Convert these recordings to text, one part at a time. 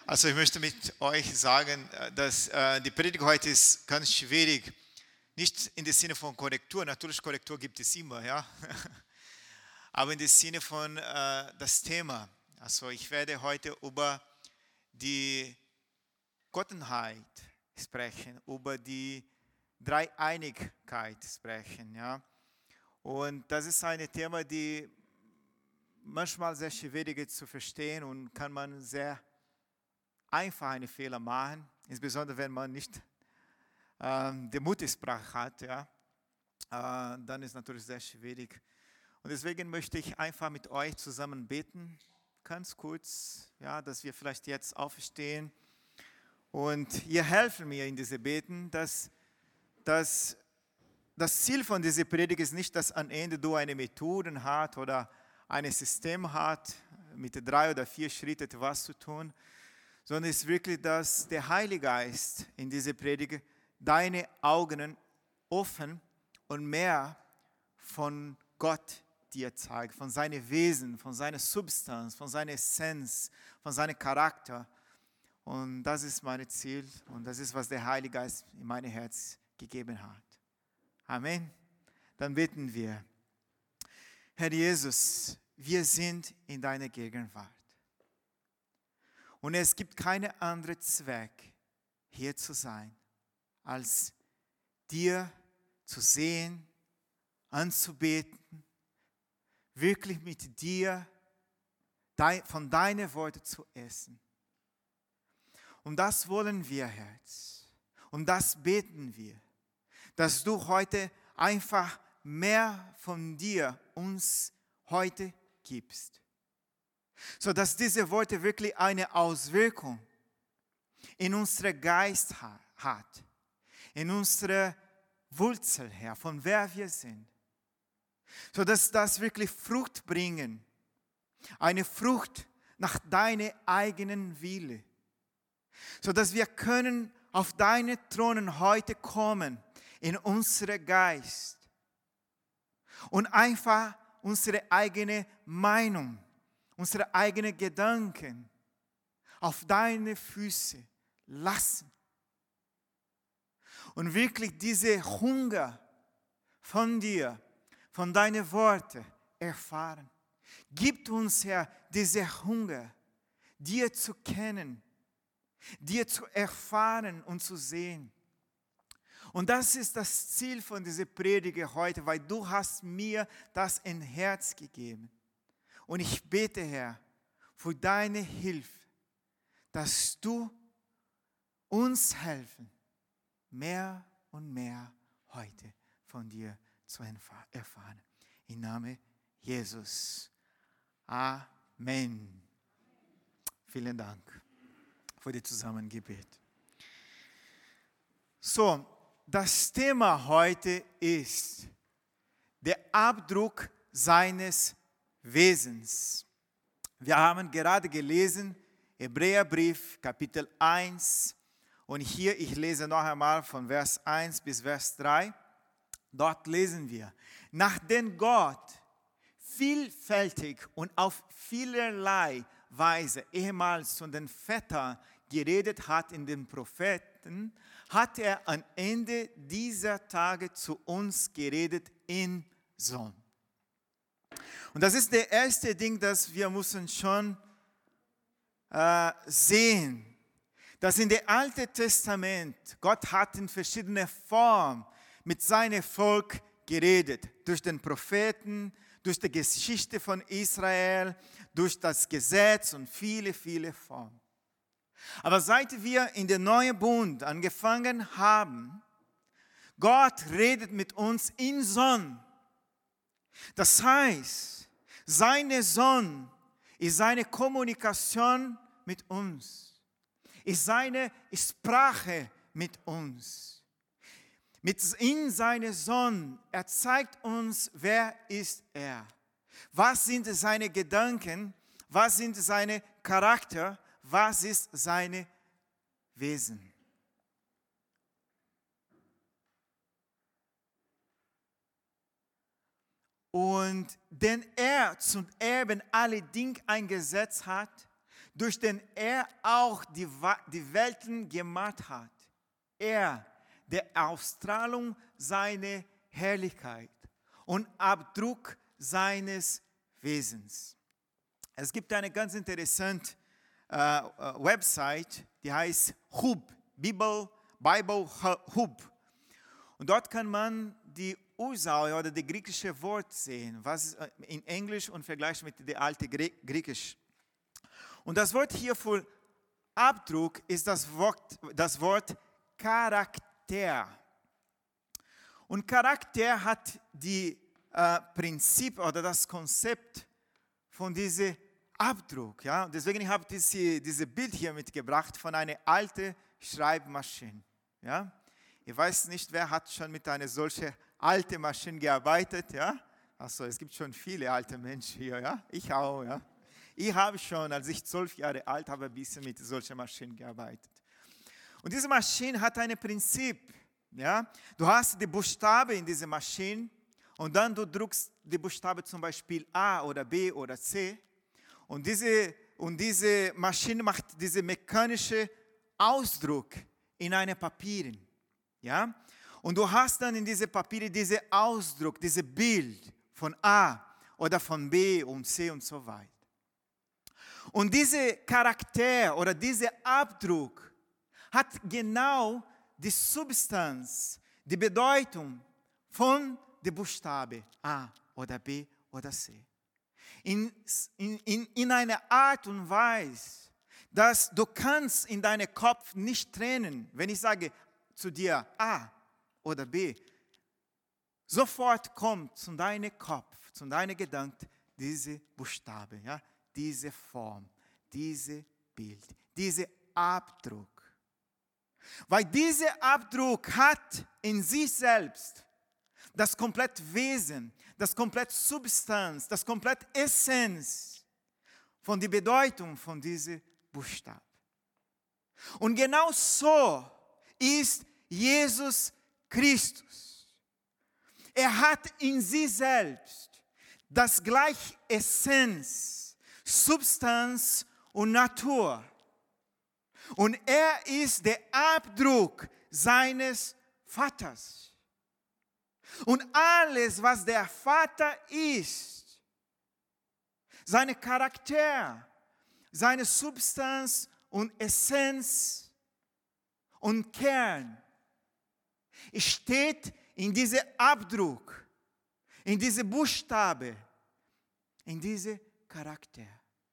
Also ich möchte mit euch sagen, dass die Predigt heute ist ganz schwierig. Nicht in dem Sinne von Korrektur, natürlich Korrektur gibt es immer, ja. Aber in dem Sinne von das Thema. Also ich werde heute über die Gottenheit sprechen, über die Dreieinigkeit sprechen, ja. Und das ist ein Thema, die manchmal sehr schwierig ist zu verstehen und kann man sehr einfach einen Fehler machen, insbesondere wenn man nicht die Muttersprache hat, ja, dann ist es natürlich sehr schwierig. Und deswegen möchte ich einfach mit euch zusammen beten, ganz kurz, ja, dass wir vielleicht jetzt aufstehen und ihr helfen mir in diese Beten, dass das Ziel von dieser Predigt ist nicht, dass am Ende du eine Methode hast oder ein System hast, mit 3 oder 4 Schritten etwas zu tun, sondern es ist wirklich, dass der Heilige Geist in dieser Predigt deine Augen offen und mehr von Gott dir zeigt, von seinem Wesen, von seiner Substanz, von seiner Essenz, von seinem Charakter. Und das ist mein Ziel und das ist, was der Heilige Geist in mein Herz gegeben hat. Amen. Dann beten wir. Herr Jesus, wir sind in deiner Gegenwart. Und es gibt keinen anderen Zweck, hier zu sein, als dir zu sehen, anzubeten, wirklich mit dir von deinen Worten zu essen. Und das wollen wir, Herr. Und das beten wir, dass du heute einfach mehr von dir uns heute gibst. Sodass diese Worte wirklich eine Auswirkung in unserem Geist hat, in unserer Wurzel her, von wer wir sind. Sodass das wirklich Frucht bringen, eine Frucht nach deiner eigenen Wille. Sodass wir können auf deine Thronen heute kommen, in unseren Geist und einfach unsere eigene Meinung, unsere eigenen Gedanken auf deine Füße lassen. Und wirklich diese Hunger von dir, von deinen Worten erfahren. Gib uns, Herr, diese Hunger, dir zu kennen, dir zu erfahren und zu sehen. Und das ist das Ziel von dieser Predigt heute, weil du hast mir das in Herz gegeben. Und ich bete, Herr, für deine Hilfe, dass du uns helfen, mehr und mehr heute von dir zu erfahren. Im Namen Jesus. Amen. Vielen Dank für die Zusammengebet. So, das Thema heute ist der Abdruck seines Wesens. Wir haben gerade gelesen, Hebräerbrief, Kapitel 1. Und hier, ich lese noch einmal von Vers 1 bis Vers 3. Dort lesen wir, nachdem Gott vielfältig und auf vielerlei Weise ehemals zu den Vätern geredet hat in den Propheten, hat er am Ende dieser Tage zu uns geredet im Sohn. Und das ist das erste Ding, das wir müssen schon sehen, dass in dem Alten Testament Gott hat in verschiedener Form mit seinem Volk geredet, durch den Propheten, durch die Geschichte von Israel, durch das Gesetz und viele, viele Formen. Aber seit wir in den neuen Bund angefangen haben, Gott redet mit uns im Sohn. Das heißt, sein Sohn ist seine Kommunikation mit uns, ist seine Sprache mit uns. In seinem Sohn, er zeigt uns, wer ist er. Was sind seine Gedanken, was sind seine Charakter, was ist sein Wesen. Und den er zum Erben alle Dinge eingesetzt hat, durch den er auch die Welten gemacht hat. Er, der Ausstrahlung seiner Herrlichkeit und Abdruck seines Wesens. Es gibt eine ganz interessante Website, die heißt Hub, Bible Hub. Und dort kann man die Ursache oder das griechische Wort sehen, was in Englisch und vergleichen mit dem alten Griechisch. Und das Wort hier für Abdruck ist das Wort Charakter. Und Charakter hat die Prinzip oder das Konzept von diesem Abdruck. Ja? Deswegen habe ich dieses Bild hier mitgebracht von einer alten Schreibmaschine. Ja? Ich weiß nicht, wer hat schon mit einer solchen alten Maschine gearbeitet. Ja? Also, es gibt schon viele alte Menschen hier. Ja? Ich auch. Ja? Ich habe schon, als ich 12 Jahre alt war, ein bisschen mit solchen Maschinen gearbeitet. Und diese Maschine hat ein Prinzip. Ja? Du hast die Buchstaben in dieser Maschine und dann du drückst die Buchstaben zum Beispiel A oder B oder C. Und diese Maschine macht diesen mechanischen Ausdruck in einem Papier. Ja? Und du hast dann in diese Papiere diesen Ausdruck, dieses Bild von A oder von B und C und so weiter. Und dieser Charakter oder dieser Abdruck hat genau die Substanz, die Bedeutung von den Buchstaben A oder B oder C. In einer Art und Weise, dass du kannst in deinem Kopf nicht trennen, wenn ich sage zu dir A oder B, sofort kommt zu deinem Kopf, zu deinen Gedanken diese Buchstabe, ja, diese Form, dieses Bild, dieser Abdruck. Weil dieser Abdruck hat in sich selbst das komplette Wesen, das komplette Substanz, das komplette Essenz von der Bedeutung von diesem Buchstaben. Und genau so ist Jesus Christus. Er hat in sich selbst das gleiche Essenz, Substanz und Natur. Und er ist der Abdruck seines Vaters. Und alles, was der Vater ist, seine Charakter, seine Substanz und Essenz und Kern, steht in diesem Abdruck, in diesem Buchstabe, in diesem Charakter.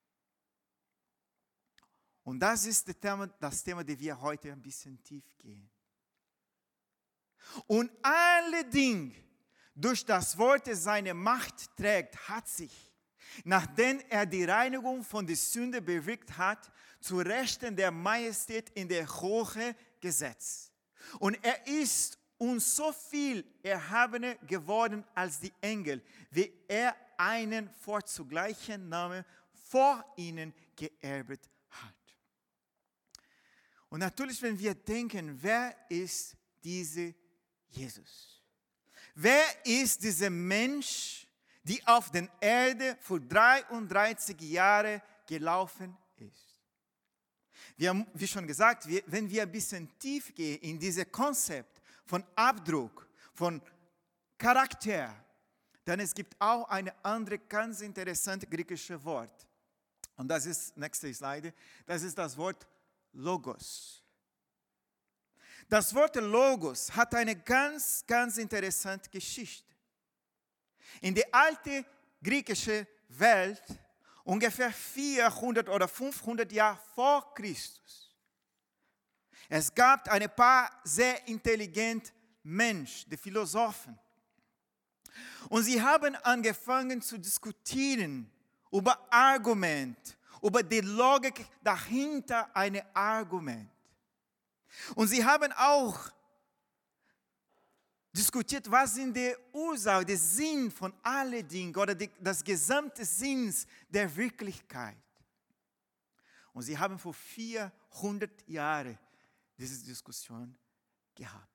Und das ist das Thema, das wir heute ein bisschen tief gehen. Und alle Dinge, durch das Wort seine Macht trägt, hat sich, nachdem er die Reinigung von der Sünde bewirkt hat, zu Rechten der Majestät in der Höhe gesetzt. Und er ist uns so viel erhabener geworden als die Engel, wie er einen vorzugleichen Namen vor ihnen geerbt hat. Und natürlich, wenn wir denken, wer ist dieser Jesus? Wer ist dieser Mensch, der auf der Erde für 33 Jahre gelaufen ist? Wir haben, wie schon gesagt, wenn wir ein bisschen tief gehen in dieses Konzept von Abdruck, von Charakter, dann es gibt auch ein anderes ganz interessantes griechisches Wort. Und das ist, nächste Slide, das ist das Wort Logos. Das Wort Logos hat eine ganz, ganz interessante Geschichte. In der alten griechischen Welt, ungefähr 400 oder 500 Jahre vor Christus, es gab ein paar sehr intelligente Menschen, die Philosophen. Und sie haben angefangen zu diskutieren über Argumente, über die Logik dahinter einem Argument. Und sie haben auch diskutiert, was sind die Ursachen, der Sinn von allen Dingen oder das gesamte Sinn der Wirklichkeit. Und sie haben vor 400 Jahren diese Diskussion gehabt.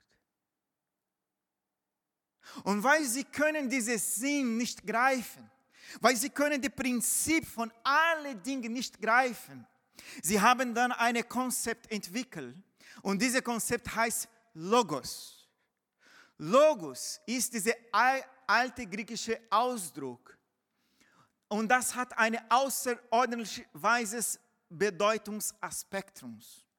Und weil sie können diesen Sinn nicht greifen, weil sie können das Prinzip von allen Dingen nicht greifen, Sie haben dann ein Konzept entwickelt und dieses Konzept heißt Logos. Logos ist dieser alte griechische Ausdruck und das hat ein außerordentliches Bedeutungsaspektum.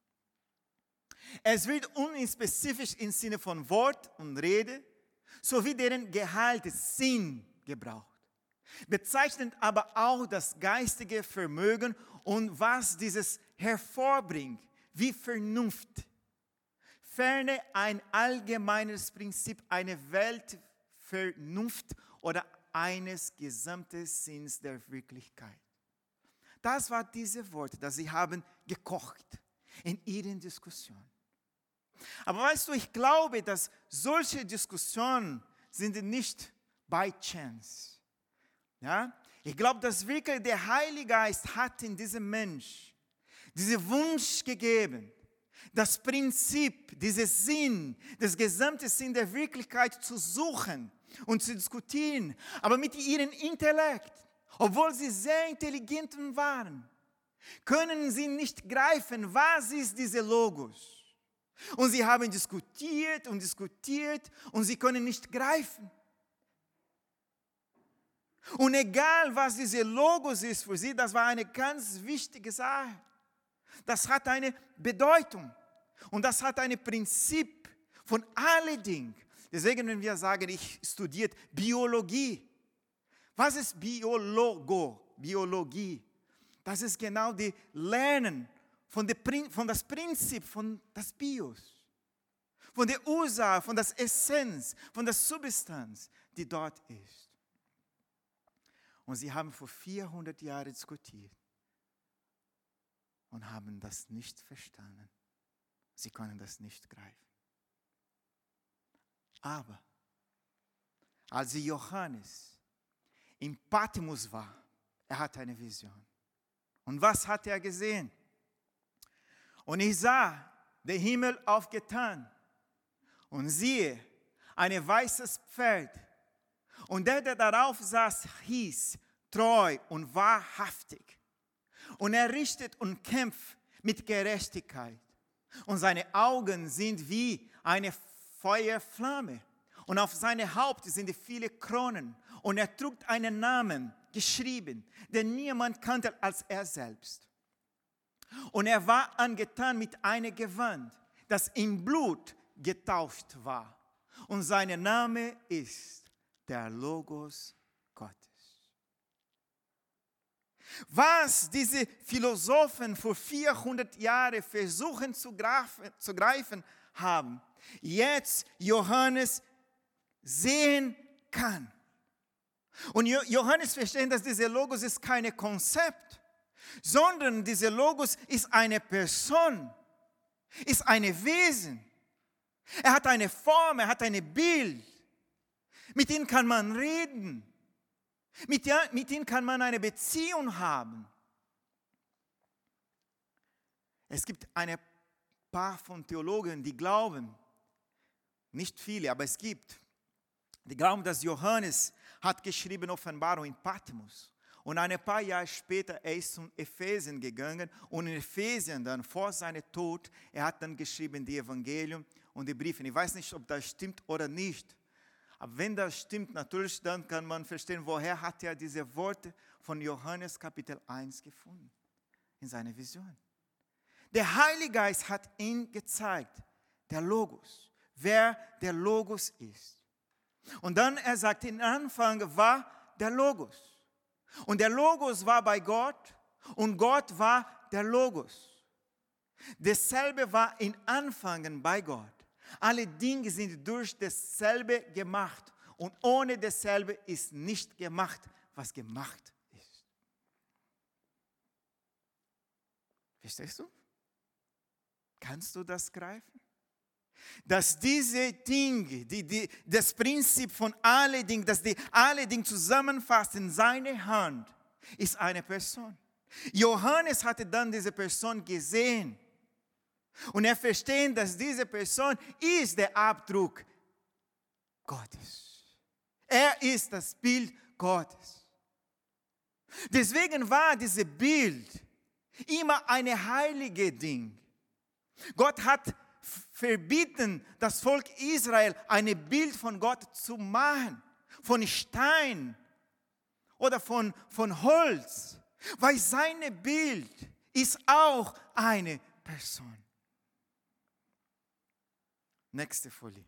Es wird unspezifisch im Sinne von Wort und Rede sowie deren Gehalt, Sinn gebraucht. Bezeichnet aber auch das geistige Vermögen und was dieses hervorbringt, wie Vernunft. Ferne ein allgemeines Prinzip, eine Weltvernunft oder eines gesamten Sinns der Wirklichkeit. Das war diese Worte, das sie haben gekocht in ihren Diskussionen. Aber weißt du, ich glaube, dass solche Diskussionen sind nicht by chance. Ja? Ich glaube, dass wirklich der Heilige Geist hat in diesem Mensch diesen Wunsch gegeben, das Prinzip, diesen Sinn, das gesamte Sinn der Wirklichkeit zu suchen und zu diskutieren, aber mit ihrem Intellekt, obwohl sie sehr intelligent waren, können sie nicht greifen, was ist dieser Logos. Und sie haben diskutiert und diskutiert und sie können nicht greifen. Und egal, was dieser Logos ist für sie, das war eine ganz wichtige Sache. Das hat eine Bedeutung und das hat ein Prinzip von allen Dingen. Deswegen, wenn wir sagen, ich studiere Biologie. Was ist Biologie? Das ist genau die Lernen von das Prinzip von das Bios, von der Ursache, von der Essenz, von der Substanz, die dort ist. Und sie haben vor 400 Jahren diskutiert und haben das nicht verstanden. Sie können das nicht greifen. Aber als Johannes in Patmos war, er hatte eine Vision. Und was hat er gesehen? Und ich sah den Himmel aufgetan und siehe, ein weißes Pferd. Und der darauf saß, hieß treu und wahrhaftig. Und er richtet und kämpft mit Gerechtigkeit. Und seine Augen sind wie eine Feuerflamme. Und auf seinem Haupt sind viele Kronen. Und er trug einen Namen geschrieben, den niemand kannte als er selbst. Und er war angetan mit einem Gewand, das in Blut getaucht war. Und sein Name ist der Logos Gottes. Was diese Philosophen vor 400 Jahren versuchen zu greifen haben, jetzt Johannes sehen kann. Und Johannes versteht, dass dieser Logos ist kein Konzept, sondern dieser Logos ist eine Person, ist ein Wesen. Er hat eine Form, er hat ein Bild. Mit ihm kann man reden. Mit ihm kann man eine Beziehung haben. Es gibt ein paar von Theologen, die glauben, nicht viele, aber es gibt, die glauben, dass Johannes hat geschrieben Offenbarung in Patmos. Und ein paar Jahre später, er ist zum Ephesien gegangen und in Ephesien dann vor seinem Tod, er hat dann geschrieben die Evangelium und die Briefe. Ich weiß nicht, ob das stimmt oder nicht. Aber wenn das stimmt, natürlich, dann kann man verstehen, woher hat er diese Worte von Johannes Kapitel 1 gefunden, in seiner Vision. Der Heilige Geist hat ihm gezeigt, der Logos, wer der Logos ist. Und dann, er sagt, im Anfang war der Logos. Und der Logos war bei Gott und Gott war der Logos. Dasselbe war im Anfang bei Gott. Alle Dinge sind durch dasselbe gemacht. Und ohne dasselbe ist nicht gemacht, was gemacht ist. Verstehst du? Kannst du das greifen? Dass diese Dinge, das Prinzip von allen Dingen, dass die alle Dinge zusammenfasst in seine Hand, ist eine Person. Johannes hatte dann diese Person gesehen. Und er versteht, dass diese Person ist der Abdruck Gottes. Er ist das Bild Gottes. Deswegen war dieses Bild Immer eine heilige Ding. Gott hat verbieten, das Volk Israel ein Bild von Gott zu machen, von Stein oder von Holz, weil sein Bild ist auch eine Person. Nächste Folie.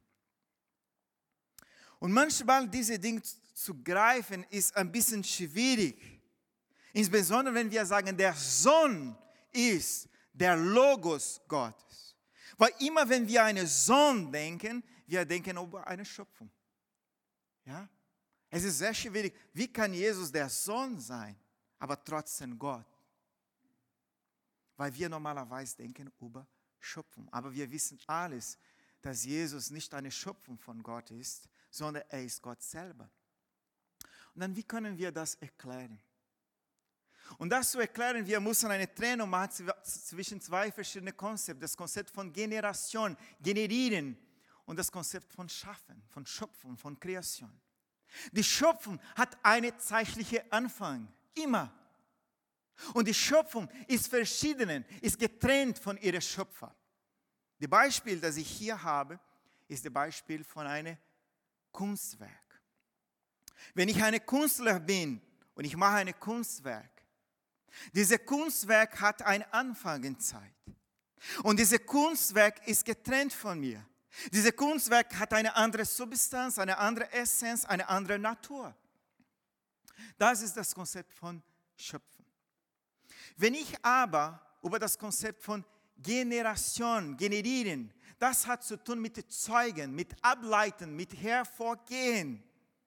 Und manchmal diese Dinge zu greifen, ist ein bisschen schwierig. Insbesondere wenn wir sagen, der Sohn ist der Logos Gottes. Weil immer wenn wir an einen Sohn denken, wir denken über eine Schöpfung. Ja? Es ist sehr schwierig. Wie kann Jesus der Sohn sein, aber trotzdem Gott? Weil wir normalerweise denken über Schöpfung. Aber wir wissen alles, dass Jesus nicht eine Schöpfung von Gott ist, sondern er ist Gott selber. Und dann, wie können wir das erklären? Und das zu erklären, wir müssen eine Trennung machen zwischen zwei verschiedenen Konzepten. Das Konzept von Generation, Generieren und das Konzept von Schaffen, von Schöpfung, von Kreation. Die Schöpfung hat einen zeitlichen Anfang, immer. Und die Schöpfung ist verschieden, ist getrennt von ihrem Schöpfer. Das Beispiel, das ich hier habe, ist das Beispiel von einem Kunstwerk. Wenn ich ein Künstler bin und ich mache ein Kunstwerk, dieses Kunstwerk hat eine Anfangszeit. Und dieses Kunstwerk ist getrennt von mir. Dieses Kunstwerk hat eine andere Substanz, eine andere Essenz, eine andere Natur. Das ist das Konzept von Schöpfen. Wenn ich aber über das Konzept von Generation, Generieren, das hat zu tun mit Zeugen, mit Ableiten, mit Hervorgehen.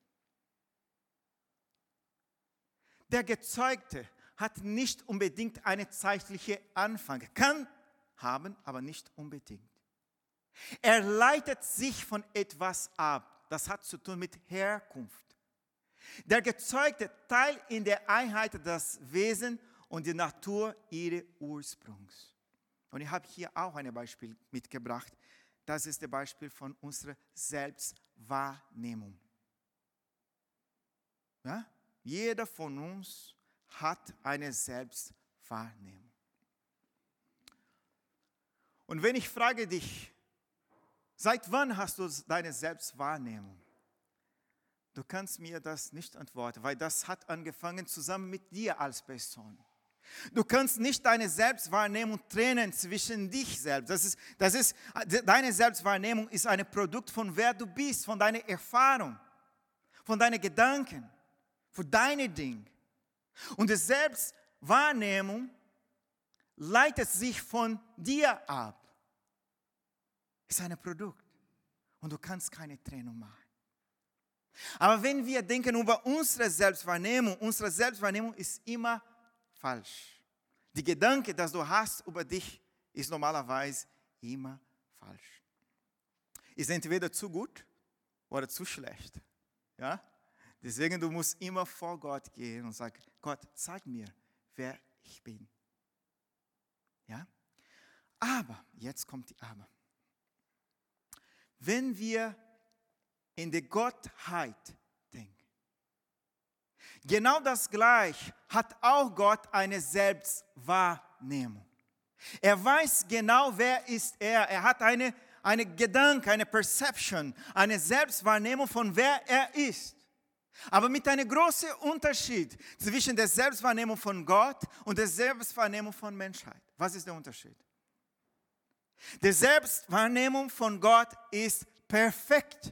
Der Gezeugte hat nicht unbedingt einen zeitlichen Anfang. Kann haben, aber nicht unbedingt. Er leitet sich von etwas ab. Das hat zu tun mit Herkunft. Der Gezeugte teilt in der Einheit das Wesen und die Natur ihres Ursprungs. Und ich habe hier auch ein Beispiel mitgebracht. Das ist das Beispiel von unserer Selbstwahrnehmung. Ja? Jeder von uns hat eine Selbstwahrnehmung. Und wenn ich frage dich, seit wann hast du deine Selbstwahrnehmung? Du kannst mir das nicht antworten, weil das hat angefangen zusammen mit dir als Person. Du kannst nicht deine Selbstwahrnehmung trennen zwischen dich selbst. Deine Selbstwahrnehmung ist ein Produkt von wer du bist, von deiner Erfahrung, von deinen Gedanken, von deinen Dingen. Und die Selbstwahrnehmung leitet sich von dir ab. Ist ein Produkt. Und du kannst keine Trennung machen. Aber wenn wir denken über unsere Selbstwahrnehmung ist immer falsch. Die Gedanke, das du hast über dich, ist normalerweise immer falsch. Ist entweder zu gut oder zu schlecht. Ja? Deswegen, du musst immer vor Gott gehen und sagen, Gott, zeig mir, wer ich bin. Ja? Aber, jetzt kommt die Aber. Wenn wir in die Gottheit denken, genau das Gleiche hat auch Gott eine Selbstwahrnehmung. Er weiß genau, wer ist er. Er hat eine Gedanke, eine Perception, eine Selbstwahrnehmung von wer er ist. Aber mit einem großen Unterschied zwischen der Selbstwahrnehmung von Gott und der Selbstwahrnehmung von Menschheit. Was ist der Unterschied? Die Selbstwahrnehmung von Gott ist perfekt.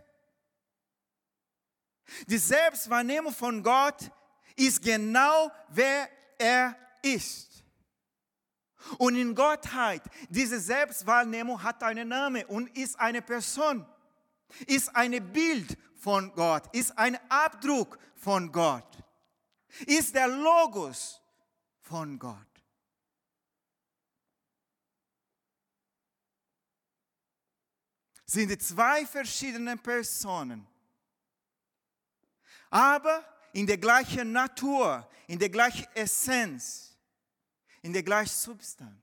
Die Selbstwahrnehmung von Gott ist genau, wer er ist. Und in Gottheit, diese Selbstwahrnehmung hat einen Namen und ist eine Person, ist ein Bild von Gott, ist ein Abdruck von Gott, ist der Logos von Gott. Sind die zwei verschiedenen Personen, aber in der gleichen Natur, in der gleichen Essenz, in der gleichen Substanz.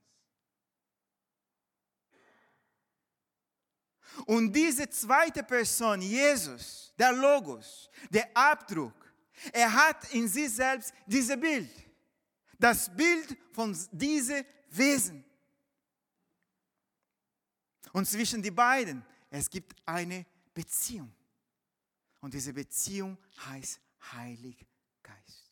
Und diese zweite Person, Jesus, der Logos, der Abdruck, er hat in sich selbst dieses Bild. Das Bild von diesen Wesen. Und zwischen die beiden, es gibt eine Beziehung. Und diese Beziehung heißt Heiliger Geist.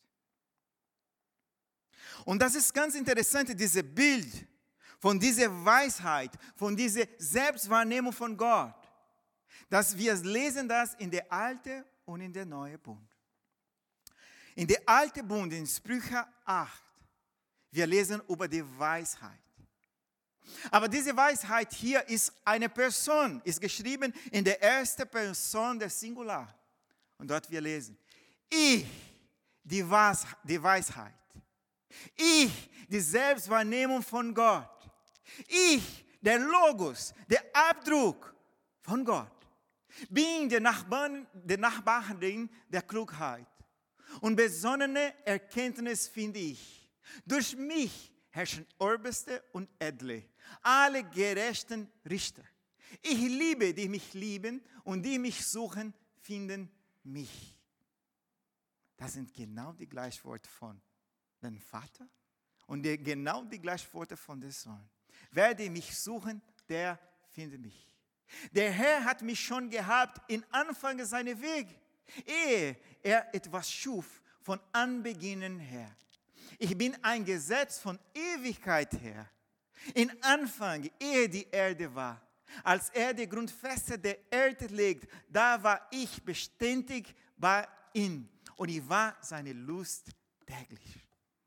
Und das ist ganz interessant, dieses Bild von dieser Weisheit, von dieser Selbstwahrnehmung von Gott, dass wir lesen das in der Alten und in der Neuen Bund. In der Alten Bund, in Sprüche 8, wir lesen über die Weisheit. Aber diese Weisheit hier ist eine Person, ist geschrieben in der ersten Person der Singular. Und dort wir lesen, ich, die Weisheit, ich, die Selbstwahrnehmung von Gott, ich, der Logos, der Abdruck von Gott, bin der Nachbarin der Klugheit und besonnene Erkenntnis finde ich. Durch mich herrschen Oberste und Edle, alle gerechten Richter. Ich liebe, die mich lieben, und die mich suchen, finden mich. Das sind genau die Gleichworte von dem Vater und genau die Gleichworte von dem Sohn. Wer die mich suchen, der findet mich. Der Herr hat mich schon gehabt in Anfang seiner Wege, ehe er etwas schuf von Anbeginn her. Ich bin ein Gesetz von Ewigkeit her. In Anfang, ehe die Erde war, als er die Grundfeste der Erde legt, da war ich beständig bei ihm und ich war seine Lust täglich.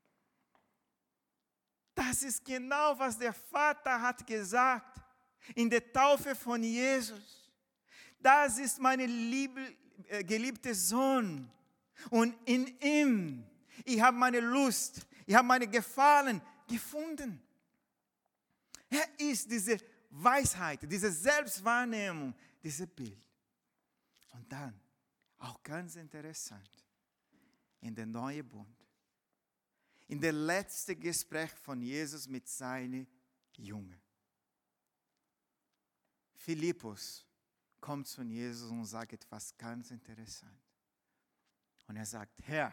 Das ist genau, was der Vater hat gesagt in der Taufe von Jesus. Das ist mein geliebter Sohn und in ihm ich habe meine Lust, ich habe meine Gefallen gefunden. Er ist diese Weisheit, diese Selbstwahrnehmung, dieses Bild. Und dann, auch ganz interessant, in der Neuen Bund, in der letzten Gespräch von Jesus mit seinen Jüngern. Philippus kommt zu Jesus und sagt etwas ganz interessant. Und er sagt, Herr,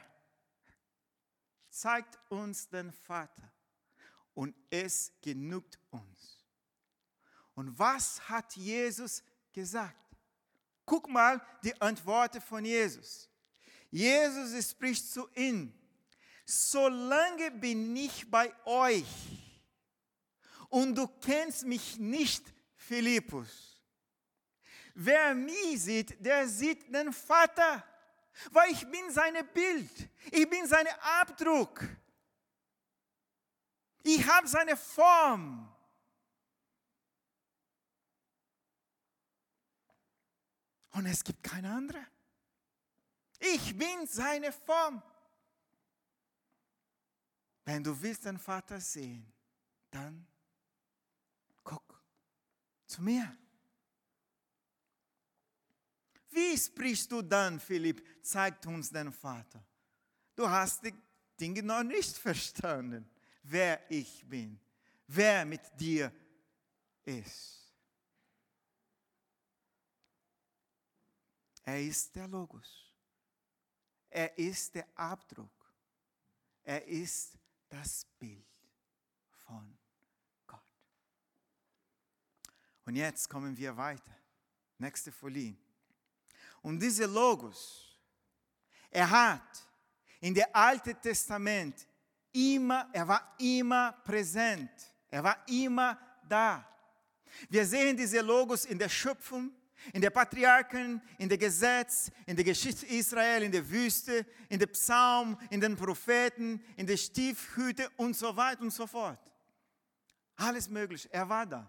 zeigt uns den Vater und es genügt uns. Und was hat Jesus gesagt? Guck mal die Antworten von Jesus. Jesus spricht zu ihm, solange bin ich bei euch und du kennst mich nicht, Philippus. Wer mich sieht, der sieht den Vater. Weil ich bin sein Bild, ich bin sein Abdruck, ich habe seine Form. Und es gibt keine andere. Ich bin seine Form. Wenn du willst den Vater sehen, dann guck zu mir. Wie sprichst du dann, Philipp? Zeigt uns den Vater. Du hast die Dinge noch nicht verstanden, wer ich bin, wer mit dir ist. Er ist der Logos. Er ist der Abdruck. Er ist das Bild von Gott. Und jetzt kommen wir weiter. Nächste Folie. Und dieser Logos, er hat in dem Alten Testament er war immer präsent. Er war immer da. Wir sehen diese Logos in der Schöpfung, in der Patriarchen, in der Gesetz, in der Geschichte Israel, in der Wüste, in der Psalm, in den Propheten, in der Stiefhütte und so weiter und so fort. Alles möglich. Er war da.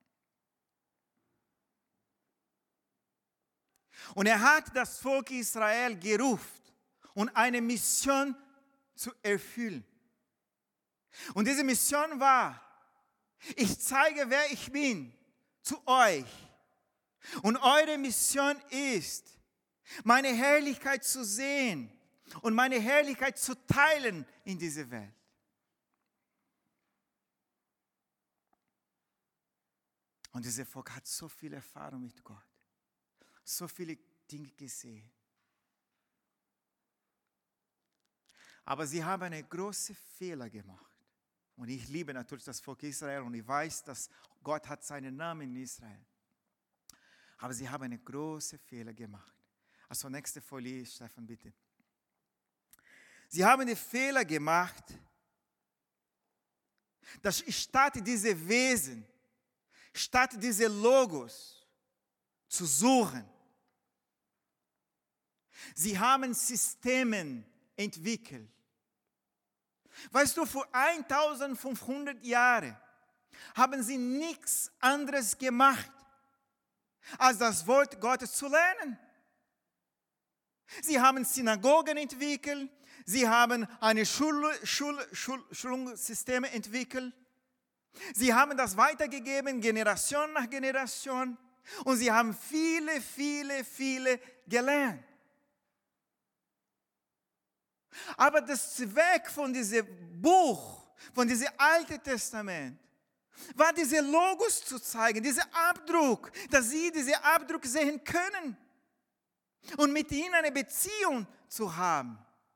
Und er hat das Volk Israel gerufen und eine Mission zu erfüllen. Und diese Mission war, ich zeige, wer ich bin, zu euch. Und eure Mission ist, meine Herrlichkeit zu sehen und meine Herrlichkeit zu teilen in dieser Welt. Und dieses Volk hat so viel Erfahrung mit Gott. So viele Dinge gesehen. Aber sie haben einen großen Fehler gemacht. Und ich liebe natürlich das Volk Israel und ich weiß, dass Gott hat seinen Namen in Israel. Aber sie haben einen großen Fehler gemacht. Also nächste Folie, Stefan, bitte. Sie haben den Fehler gemacht, dass statt diese Wesen, statt diese Logos zu suchen, sie haben Systeme entwickelt. Weißt du, vor 1500 Jahren haben sie nichts anderes gemacht, als das Wort Gottes zu lernen. Sie haben Synagogen entwickelt, sie haben eine Schulungssysteme entwickelt, sie haben das weitergegeben, Generation nach Generation, und sie haben viele gelernt. Aber das Zweck von diesem Buch, von diesem Alten Testament, war diese Logos zu zeigen, dieser Abdruck, dass sie diesen Abdruck sehen können und mit ihnen eine Beziehung zu haben.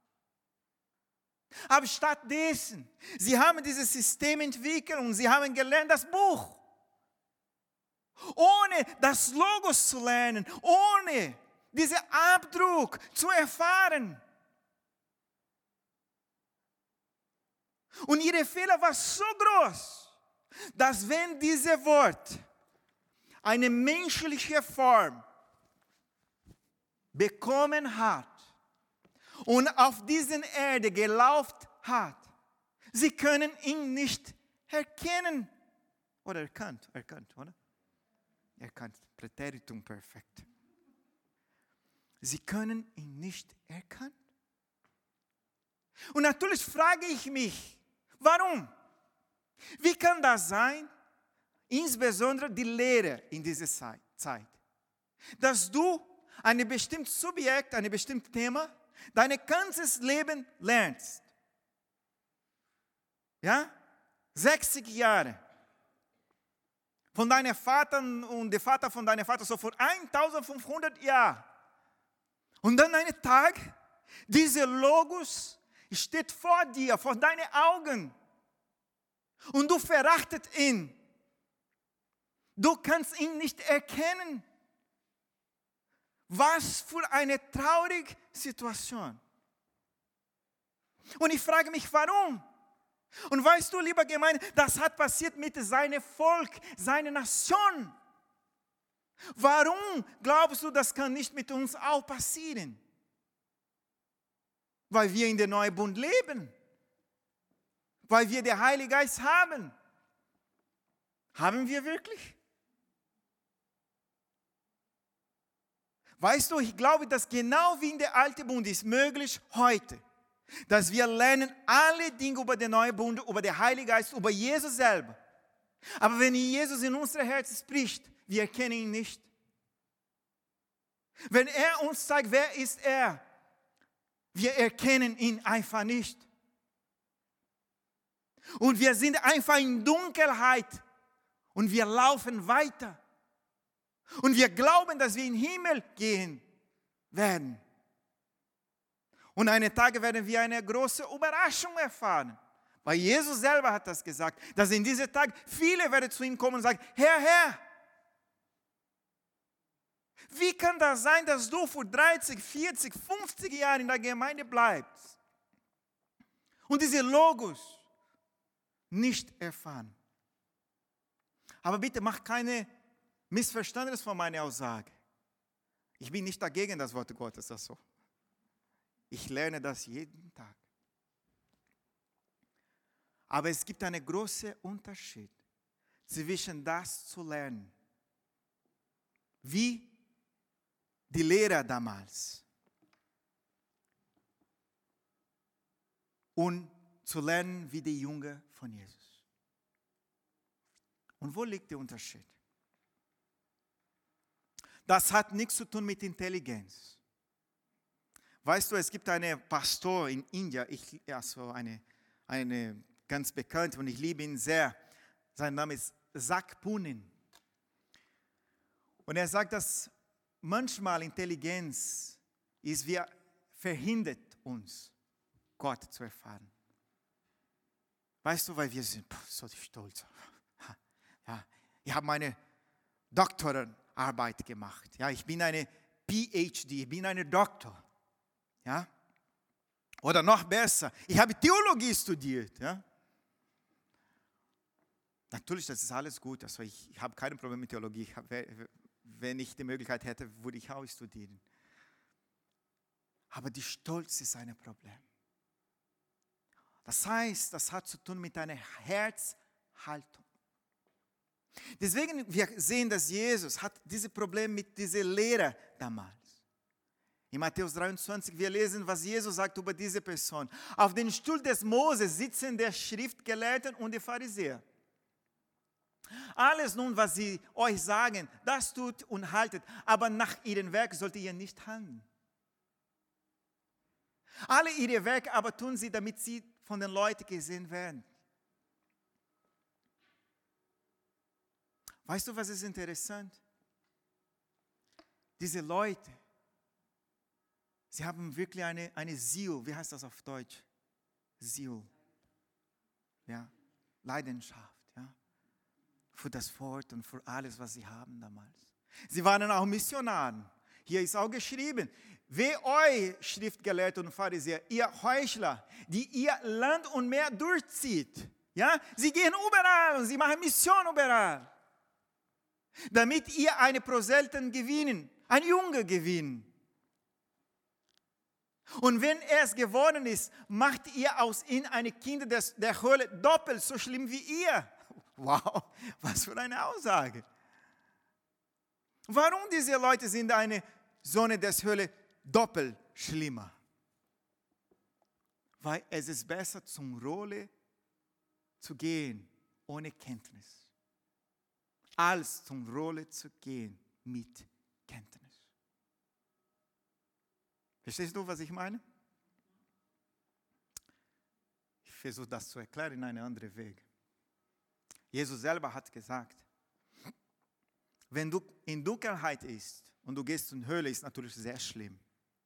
Aber stattdessen, sie haben dieses System entwickelt und sie haben gelernt, das Buch. Ohne das Logos zu lernen, ohne diesen Abdruck zu erfahren. Und ihre Fehler war so groß, dass wenn dieses Wort eine menschliche Form bekommen hat und auf dieser Erde gelaufen hat, sie können ihn nicht erkennen. Oder erkannt, oder? Erkannt, Präteritum perfekt. Sie können ihn nicht erkennen. Und natürlich frage ich mich, warum? Wie kann das sein? Insbesondere die Lehre in dieser Zeit. Dass du ein bestimmtes Subjekt, ein bestimmtes Thema, dein ganzes Leben lernst. Ja? 60 Jahre. Von deinem Vater und der Vater von deinem Vater, so vor 1500 Jahren. Und dann einen Tag, dieser Logos steht vor dir, vor deinen Augen. Und du verachtest ihn. Du kannst ihn nicht erkennen. Was für eine traurige Situation. Und ich frage mich, warum? Und weißt du, lieber Gemeinde, das hat passiert mit seinem Volk, seiner Nation. Warum glaubst du, das kann nicht mit uns auch passieren? Weil wir in der neuen Bund leben. Weil wir den Heiligen Geist haben. Haben wir wirklich? Weißt du, ich glaube, dass genau wie in der alten Bund ist möglich heute, dass wir lernen alle Dinge über den neuen Bund, über den Heiligen Geist, über Jesus selber. Aber wenn Jesus in unser Herz spricht, wir erkennen ihn nicht. Wenn er uns zeigt, wer ist er, wir erkennen ihn einfach nicht. Und wir sind einfach in Dunkelheit und wir laufen weiter. Und wir glauben, dass wir in den Himmel gehen werden. Und eines Tages werden wir eine große Überraschung erfahren. Weil Jesus selber hat das gesagt, dass in diesem Tag viele werden zu ihm kommen und sagen, Herr, Herr, wie kann das sein, dass du vor 30, 40, 50 Jahren in der Gemeinde bleibst und diese Logos nicht erfahren? Aber bitte mach keine Missverständnis von meiner Aussage. Ich bin nicht dagegen das Wort Gottes, das so. Ich lerne das jeden Tag. Aber es gibt einen großen Unterschied zwischen das zu lernen, wie die Lehrer damals, und zu lernen wie die Jünger von Jesus. Und wo liegt der Unterschied? Das hat nichts zu tun mit Intelligenz. Weißt du, es gibt einen Pastor in Indien, eine ganz bekannte, und ich liebe ihn sehr. Sein Name ist Zach Punin. Und er sagt, dass manchmal Intelligenz verhindert uns, Gott zu erfahren. Weißt du, weil wir sind so stolz. Ja, ich habe meine Doktorarbeit gemacht. Ja, ich bin eine PhD, ich bin eine Doktor. Ja? Oder noch besser, ich habe Theologie studiert. Ja? Natürlich, das ist alles gut. Also ich habe kein Problem mit Theologie. Wenn ich die Möglichkeit hätte, würde ich auch studieren. Aber die Stolz ist ein Problem. Das heißt, das hat zu tun mit einer Herzhaltung. Deswegen, wir sehen, dass Jesus hat dieses Problem mit dieser Lehre damals. In Matthäus 23, wir lesen, was Jesus sagt über diese Person. Auf dem Stuhl des Moses sitzen der Schriftgelehrten und die Pharisäer. Alles nun, was sie euch sagen, das tut und haltet, aber nach ihrem Werk sollt ihr nicht handeln. Alle ihre Werke aber tun sie, damit sie von den Leuten gesehen werden. Weißt du, was ist interessant? Diese Leute, sie haben wirklich eine Zeal, wie heißt das auf Deutsch? Zeal. Ja, Leidenschaft, ja. Für das Wort und für alles, was sie haben damals. Sie waren auch Missionaren. Hier ist auch geschrieben, weh euch, Schriftgelehrte und Pharisäer, ihr Heuchler, die ihr Land und Meer durchzieht. Ja, sie gehen überall und sie machen Mission überall. Damit ihr eine Proselten gewinnen, ein Junge gewinnen. Und wenn er es geworden ist, macht ihr aus ihm eine Kinder der Hölle doppelt so schlimm wie ihr. Wow, was für eine Aussage. Warum diese Leute sind eine Söhne des Hölle doppelt schlimmer? Weil es ist besser zum Rolle zu gehen ohne Kenntnis, als zum Rolle zu gehen mit Kenntnis. Verstehst du, was ich meine? Ich versuche das zu erklären in einem anderen Weg. Jesus selber hat gesagt, wenn du in Dunkelheit bist und du gehst in die Höhle, ist natürlich sehr schlimm.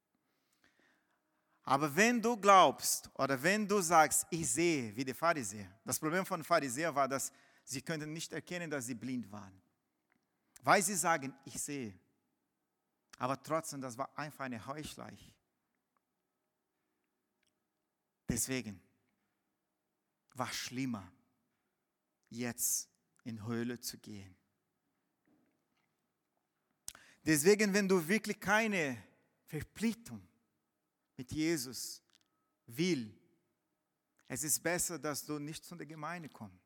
Aber wenn du glaubst oder wenn du sagst, ich sehe, wie die Pharisäer. Das Problem von Pharisäern war, dass sie könnten nicht erkennen, dass sie blind waren. Weil sie sagen, ich sehe. Aber trotzdem, das war einfach eine Heuchelei. Deswegen war es schlimmer, jetzt in die Höhle zu gehen. Deswegen, wenn du wirklich keine Verpflichtung mit Jesus willst, es ist besser, dass du nicht zu der Gemeinde kommst.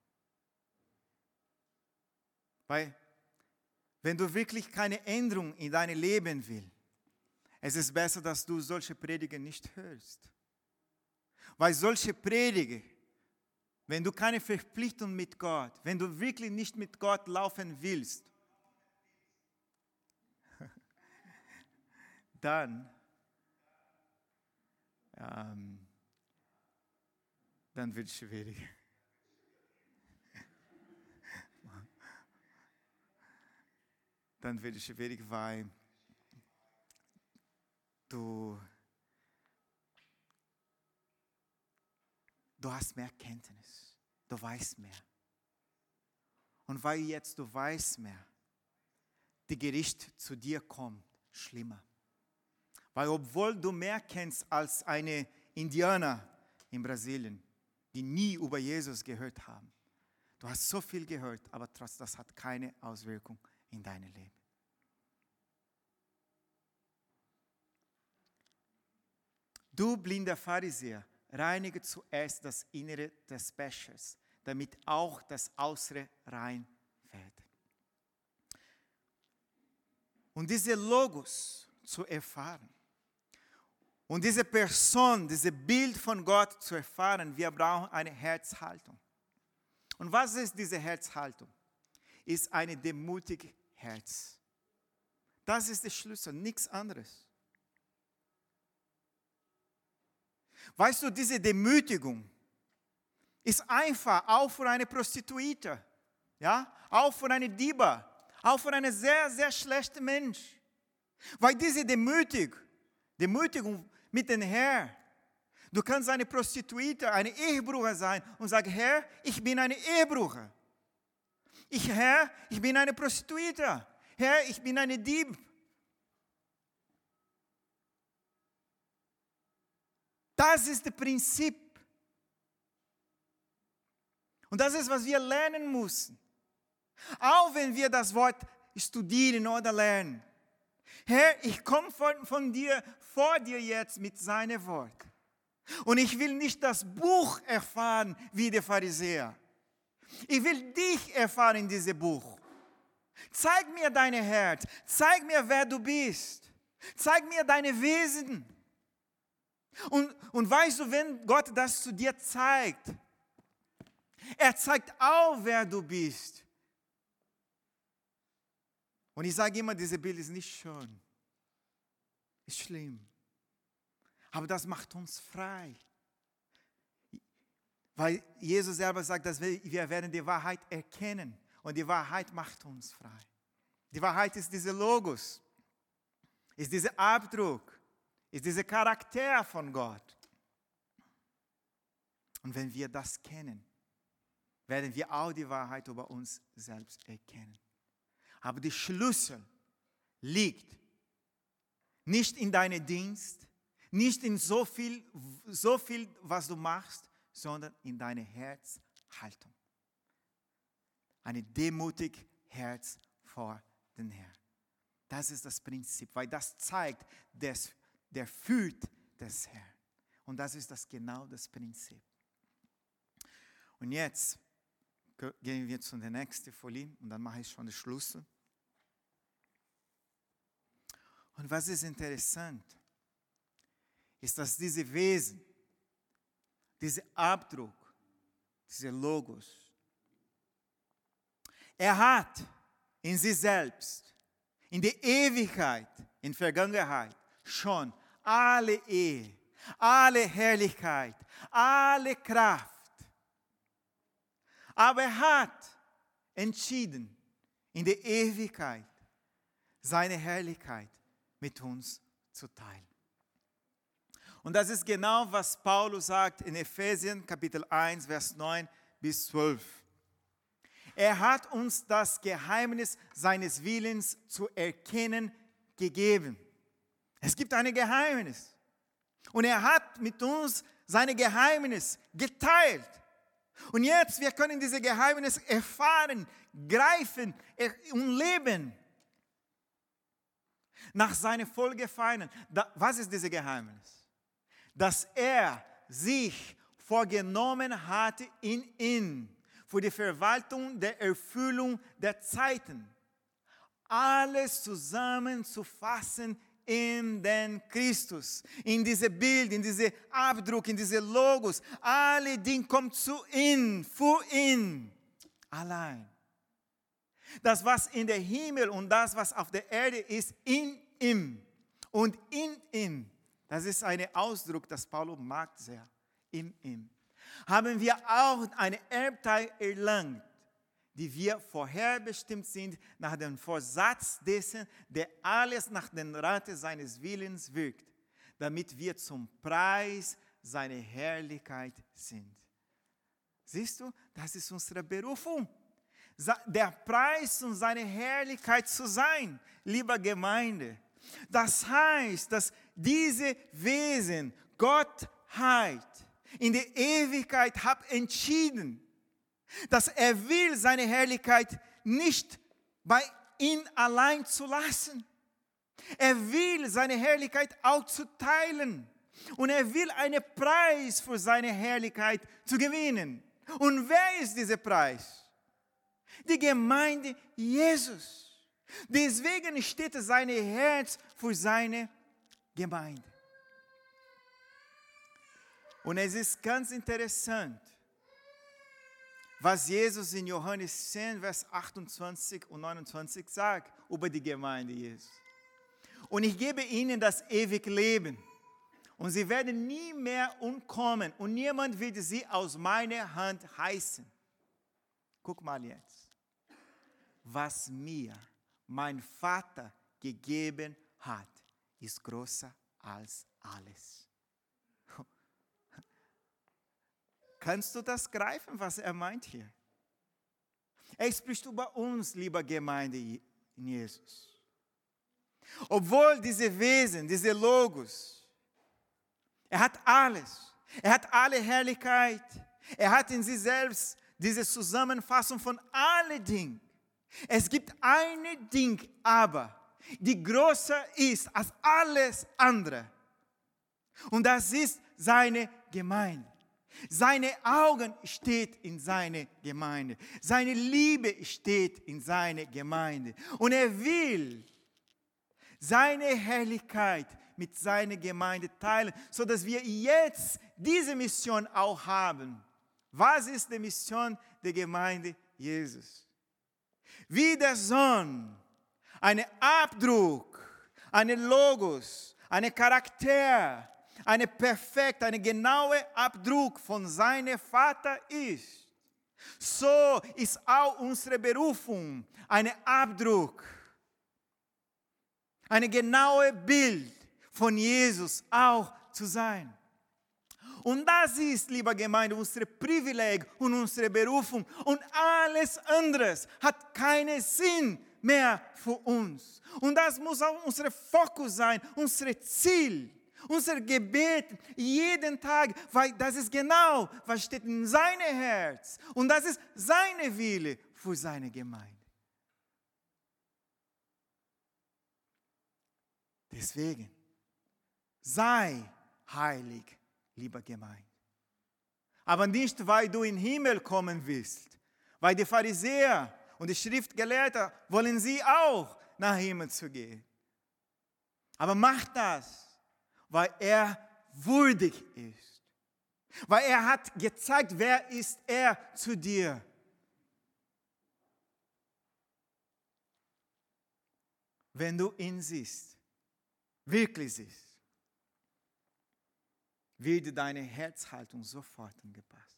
Weil, wenn du wirklich keine Änderung in deinem Leben willst, es ist besser, dass du solche Prediger nicht hörst. Weil solche Prediger, wenn du keine Verpflichtung mit Gott, wenn du wirklich nicht mit Gott laufen willst, dann wird es schwierig. Dann wird es schwierig, weil du hast mehr Kenntnis, du weißt mehr. Und weil jetzt du weißt mehr, die Gericht zu dir kommt, schlimmer. Weil obwohl du mehr kennst als eine Indianer in Brasilien, die nie über Jesus gehört haben, du hast so viel gehört, aber trotzdem, das hat keine Auswirkung in deinem Leben. Du blinder Pharisäer, reinige zuerst das Innere des Bechers, damit auch das Äußere rein wird. Und diese Logos zu erfahren und diese Person, dieses Bild von Gott zu erfahren, wir brauchen eine Herzhaltung. Und was ist diese Herzhaltung? Ist eine demütige Herz. Das ist der Schlüssel, nichts anderes. Weißt du, diese Demütigung ist einfach auch für eine Prostituierte, ja, auch für eine Diebe, auch für einen sehr, sehr schlechten Mensch. Weil diese Demütigung mit dem Herrn, Du kannst eine Prostituierte, eine Ehebrucher sein und sagen, Herr, ich bin eine Ehebrucher. Herr, ich bin eine Prostituierte. Herr, ich bin eine Dieb. Das ist das Prinzip. Und das ist, was wir lernen müssen. Auch wenn wir das Wort studieren oder lernen. Herr, ich komme vor dir jetzt mit seinem Wort. Und ich will nicht das Buch erfahren wie der Pharisäer. Ich will dich erfahren in diesem Buch. Zeig mir dein Herz. Zeig mir, wer du bist. Zeig mir deine Wesen. Und weißt du, wenn Gott das zu dir zeigt, er zeigt auch, wer du bist. Und ich sage immer, dieses Bild ist nicht schön. Ist schlimm. Aber das macht uns frei. Weil Jesus selber sagt, dass wir werden die Wahrheit erkennen. Und die Wahrheit macht uns frei. Die Wahrheit ist dieser Logos. Ist dieser Abdruck. Ist dieser Charakter von Gott. Und wenn wir das kennen, werden wir auch die Wahrheit über uns selbst erkennen. Aber der Schlüssel liegt nicht in deinem Dienst, nicht in so viel, was du machst, sondern in deiner Herzhaltung. Ein demütiges Herz vor den Herrn. Das ist das Prinzip, weil das zeigt, der fühlt des Herrn. Und das ist genau das Prinzip. Und jetzt gehen wir zu der nächsten Folie und dann mache ich schon den Schluss. Und was ist interessant, ist, dass diese Wesen, dieser Abdruck, dieser Logos, er hat in sich selbst, in der Ewigkeit, in Vergangenheit schon alle Ehre, alle Herrlichkeit, alle Kraft. Aber er hat entschieden, in der Ewigkeit seine Herrlichkeit mit uns zu teilen. Und das ist genau, was Paulus sagt in Epheser Kapitel 1, Vers 9 bis 12. Er hat uns das Geheimnis seines Willens zu erkennen gegeben. Es gibt ein Geheimnis. Und er hat mit uns sein Geheimnis geteilt. Und jetzt, wir können dieses Geheimnis erfahren, greifen und leben. Nach seinen Vollgefallen. Was ist dieses Geheimnis? Dass er sich vorgenommen hatte in ihn, für die Verwaltung der Erfüllung der Zeiten, alles zusammenzufassen in den Christus, in diesem Bild, in diesem Abdruck, in diesem Logos. Alle Dinge kommen zu ihm, für ihn, allein. Das, was in der Himmel und das, was auf der Erde ist, in ihm und in ihm. Das ist ein Ausdruck, das Paulus mag sehr, in ihm. Haben wir auch einen Erbteil erlangt, die wir vorherbestimmt sind, nach dem Vorsatz dessen, der alles nach dem Rate seines Willens wirkt, damit wir zum Preis seiner Herrlichkeit sind. Siehst du, das ist unsere Berufung. Der Preis, um seine Herrlichkeit zu sein, liebe Gemeinde. Das heißt, dass diese Wesen, Gottheit, in der Ewigkeit hat entschieden, dass er will, seine Herrlichkeit nicht bei ihm allein zu lassen. Er will seine Herrlichkeit auch zu teilen. Und er will einen Preis für seine Herrlichkeit zu gewinnen. Und wer ist dieser Preis? Die Gemeinde Jesus. Deswegen steht sein Herz für seine Gemeinde. Und es ist ganz interessant, was Jesus in Johannes 10, Vers 28 und 29 sagt über die Gemeinde Jesus. Und ich gebe ihnen das ewige Leben. Und sie werden nie mehr umkommen. Und niemand wird sie aus meiner Hand heißen. Guck mal jetzt. Was mir mein Vater gegeben hat, ist größer als alles. kannst du das greifen, was er meint hier? Er spricht über uns, liebe Gemeinde in Jesus. Obwohl diese Wesen, diese Logos, er hat alles. Er hat alle Herrlichkeit. Er hat in sich selbst diese Zusammenfassung von allen Dingen. Es gibt ein Ding aber, die größer ist als alles andere. Und das ist seine Gemeinde. Seine Augen steht in seine Gemeinde. Seine Liebe steht in seine Gemeinde. Und er will seine Herrlichkeit mit seiner Gemeinde teilen, sodass wir jetzt diese Mission auch haben. Was ist die Mission der Gemeinde Jesus? Wie der Sohn einen Abdruck, einen Logos, einen Charakter, eine genaue Abdruck von seinem Vater ist. So ist auch unsere Berufung ein Abdruck, ein genaues Bild von Jesus auch zu sein. Und das ist, liebe Gemeinde, unser Privileg und unsere Berufung. Und alles andere hat keinen Sinn mehr für uns. Und das muss auch unser Fokus sein, unser Ziel. Unser Gebet jeden Tag, weil das ist genau, was steht in seinem Herz. Und das ist seine Wille für seine Gemeinde. Deswegen, sei heilig, lieber Gemeinde. Aber nicht, weil du in den Himmel kommen willst. Weil die Pharisäer und die Schriftgelehrten wollen sie auch nach Himmel zu gehen. Aber mach das, weil er würdig ist. Weil er hat gezeigt, wer ist er zu dir. Wenn du ihn siehst, wirklich siehst, wird deine Herzhaltung sofort angepasst.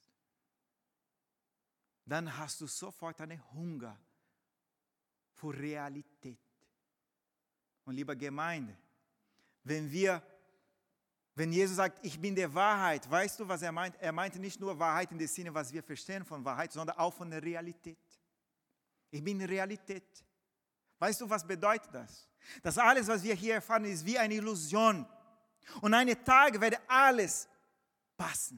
Dann hast du sofort einen Hunger für Realität. Und liebe Gemeinde, wenn Jesus sagt, ich bin der Wahrheit, weißt du, was er meint? Er meinte nicht nur Wahrheit in dem Sinne, was wir verstehen von Wahrheit, sondern auch von der Realität. Ich bin Realität. Weißt du, was bedeutet das? Dass alles, was wir hier erfahren, ist wie eine Illusion. Und eines Tages wird alles passen.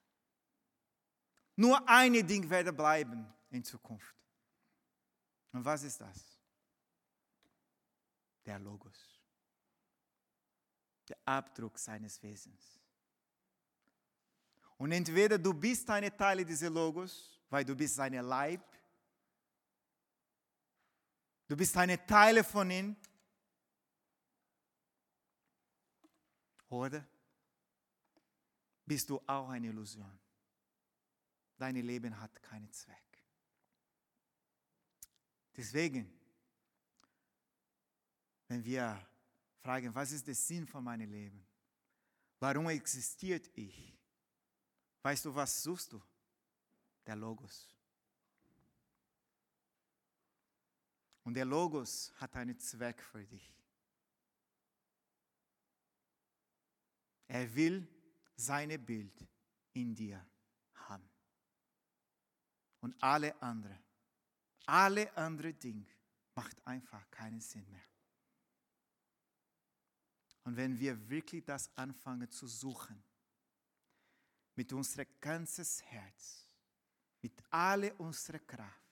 Nur ein Ding wird bleiben in Zukunft. Und was ist das? Der Logos. Der Abdruck seines Wesens. Und entweder du bist ein Teil dieses Logos, weil du bist sein Leib, du bist ein Teil von ihm, oder bist du auch eine Illusion? Dein Leben hat keinen Zweck. Deswegen, wenn wir fragen, was ist der Sinn von meinem Leben? Warum existiert ich? Weißt du, was suchst du? Der Logos. Und der Logos hat einen Zweck für dich. Er will sein Bild in dir haben. Und alle anderen Dinge macht einfach keinen Sinn mehr. Und wenn wir wirklich das anfangen zu suchen, mit unserem ganzen Herz, mit aller unserer Kraft,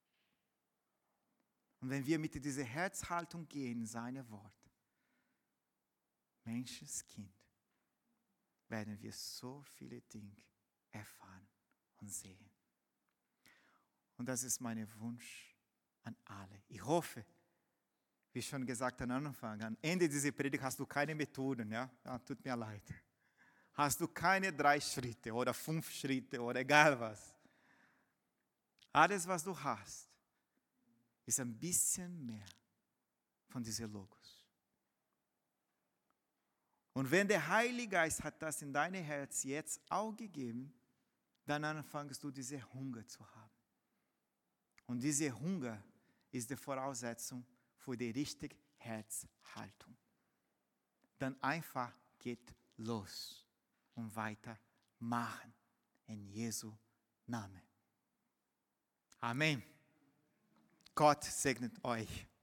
und wenn wir mit dieser Herzhaltung gehen in seine Wort, Menschenskind, werden wir so viele Dinge erfahren und sehen. Und das ist mein Wunsch an alle. Ich hoffe, wie schon gesagt am Anfang, am Ende dieser Predigt hast du keine Methoden, ja, tut mir leid. Hast du keine 3 Schritte oder 5 Schritte oder egal was. Alles, was du hast, ist ein bisschen mehr von diesem Logos. Und wenn der Heilige Geist hat das in dein Herz jetzt auch gegeben, dann anfängst du diese Hunger zu haben. Und diese Hunger ist die Voraussetzung für die richtige Herzhaltung. Dann einfach geht los und weitermachen. in Jesu Namen. Amen. Gott segnet euch.